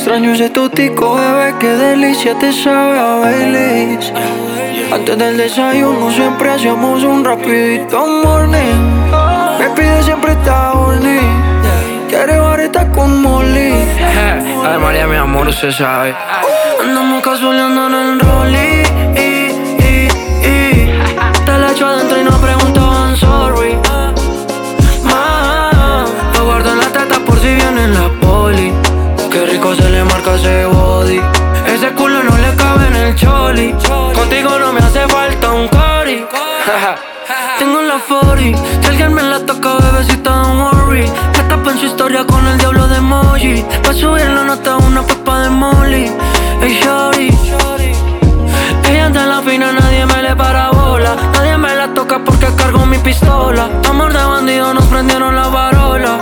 Extraño ese totico, bebé, qué delicia te sabe a Baileys. Antes del desayuno siempre hacíamos un rapidito morning. Me pide siempre esta horny. Quiere vareta con Molly. Ay, María, mi amor, se sabe. Andamos casualeando en el rolly. Te la echo adentro y no preguntaban sorry. Te guardo en la teta por si viene la poli. Qué rico se le marca ese body. Ese culo no le cabe en el choli. Contigo no me hace falta un cori. Tengo la 40. Si alguien me la toca, bebecita, don't worry. Me tapa en su historia con el diablo de emoji. Pa' subir la nota una pepa de molly. Hey, shorty. Ella anda en la fina, nadie me le para bola. Nadie me la toca porque cargo mi pistola. Amor de bandido, nos prendieron la varola.